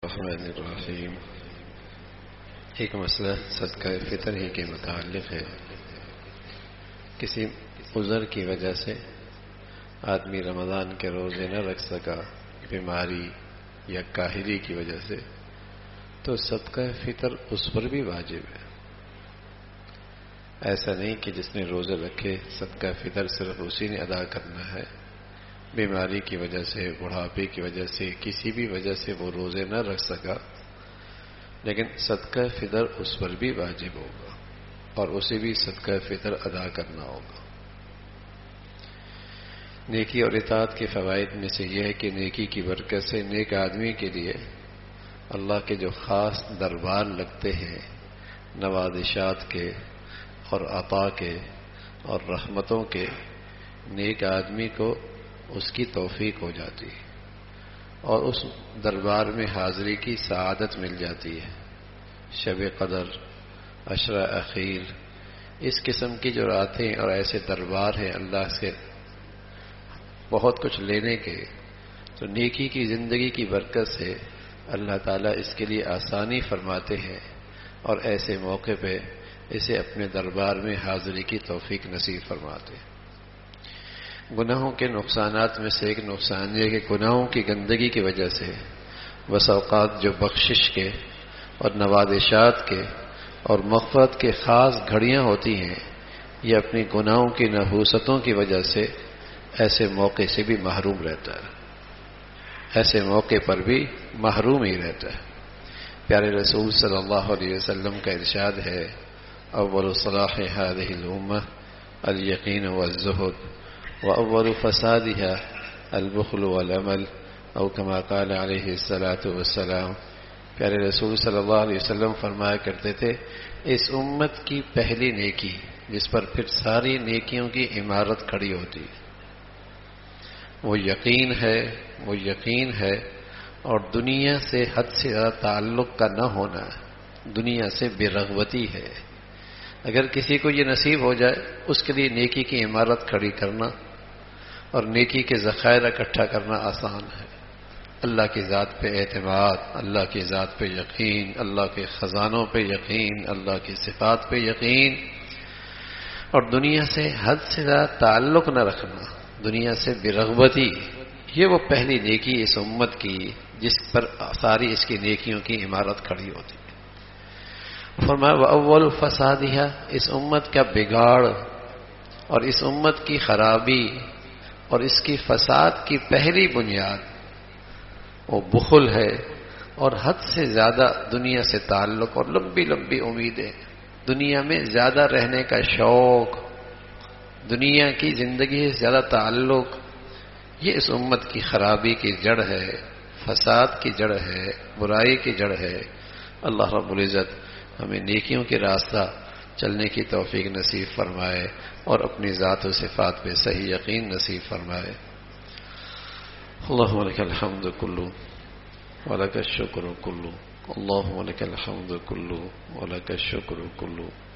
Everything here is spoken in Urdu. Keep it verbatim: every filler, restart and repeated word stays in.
الرحمن الرحیم۔ ایک مسئلہ صدقہ فطر ہی کے متعلق ہے۔ کسی عذر کی وجہ سے آدمی رمضان کے روزے نہ رکھ سکا، بیماری یا کاہلی کی وجہ سے، تو صدقہ فطر اس پر بھی واجب ہے۔ ایسا نہیں کہ جس نے روزے رکھے صدقہ فطر صرف اسی نے ادا کرنا ہے۔ بیماری کی وجہ سے، بڑھاپے کی وجہ سے، کسی بھی وجہ سے وہ روزے نہ رکھ سکا، لیکن صدقہ فطر اس پر بھی واجب ہوگا اور اسے بھی صدقہ فطر ادا کرنا ہوگا۔ نیکی اور اطاعت کے فوائد میں سے یہ ہے کہ نیکی کی برکت سے نیک آدمی کے لیے اللہ کے جو خاص دربار لگتے ہیں، نوازشات کے اور عطا کے اور رحمتوں کے، نیک آدمی کو اس کی توفیق ہو جاتی ہے اور اس دربار میں حاضری کی سعادت مل جاتی ہے۔ شب قدر، عشرہ اخیر، اس قسم کی جو راتیں اور ایسے دربار ہیں اللہ سے بہت کچھ لینے کے، تو نیکی کی زندگی کی برکت سے اللہ تعالیٰ اس کے لیے آسانی فرماتے ہیں اور ایسے موقع پہ اسے اپنے دربار میں حاضری کی توفیق نصیب فرماتے ہیں۔ گناہوں کے نقصانات میں سے ایک نقصان یہ کہ گناہوں کی گندگی کی وجہ سے بس اوقات جو بخشش کے اور نوازشات کے اور مغفرت کے خاص گھڑیاں ہوتی ہیں، یہ اپنی گناہوں کی نحوستوں کی وجہ سے ایسے موقع سے بھی محروم رہتا ہے، ایسے موقع پر بھی محروم ہی رہتا ہے۔ پیارے رسول صلی اللہ علیہ وسلم کا ارشاد ہے، اول صلاح هذه الامة اليقین والزہد وأول فسادها البخل والعمل، او كما قال علیہ الصلاۃ والسلام۔ پیارے رسول صلی اللہ علیہ وسلم فرمایا کرتے تھے، اس امت کی پہلی نیکی جس پر پھر ساری نیکیوں کی عمارت کھڑی ہوتی، وہ یقین ہے، وہ یقین ہے اور دنیا سے حد سے زیادہ تعلق کا نہ ہونا، دنیا سے بے رغبتی ہے۔ اگر کسی کو یہ نصیب ہو جائے، اس کے لیے نیکی کی عمارت کھڑی کرنا اور نیکی کے ذخائر اکٹھا کرنا آسان ہے۔ اللہ کی ذات پہ اعتماد، اللہ کی ذات پہ یقین، اللہ کے خزانوں پہ یقین، اللہ کی صفات پہ یقین اور دنیا سے حد سے زیادہ تعلق نہ رکھنا، دنیا سے بے رغبتی، یہ وہ پہلی نیکی اس امت کی جس پر ساری اس کی نیکیوں کی عمارت کھڑی ہوتی ہے۔ فرمایا وَأَوَّلُ فَسَادِهَا، اس امت کا بگاڑ اور اس امت کی خرابی اور اس کی فساد کی پہلی بنیاد وہ بخل ہے اور حد سے زیادہ دنیا سے تعلق اور لمبی لمبی امیدیں، دنیا میں زیادہ رہنے کا شوق، دنیا کی زندگی سے زیادہ تعلق، یہ اس امت کی خرابی کی جڑ ہے، فساد کی جڑ ہے، برائی کی جڑ ہے۔ اللہ رب العزت ہمیں نیکیوں کے راستہ چلنے کی توفیق نصیب فرمائے اور اپنی ذات و صفات پہ صحیح یقین نصیب فرمائے۔ اللہم لک الحمد کلو ولک الشکر کلو، اللہم لک الحمد کلو ولک الشکر کلو۔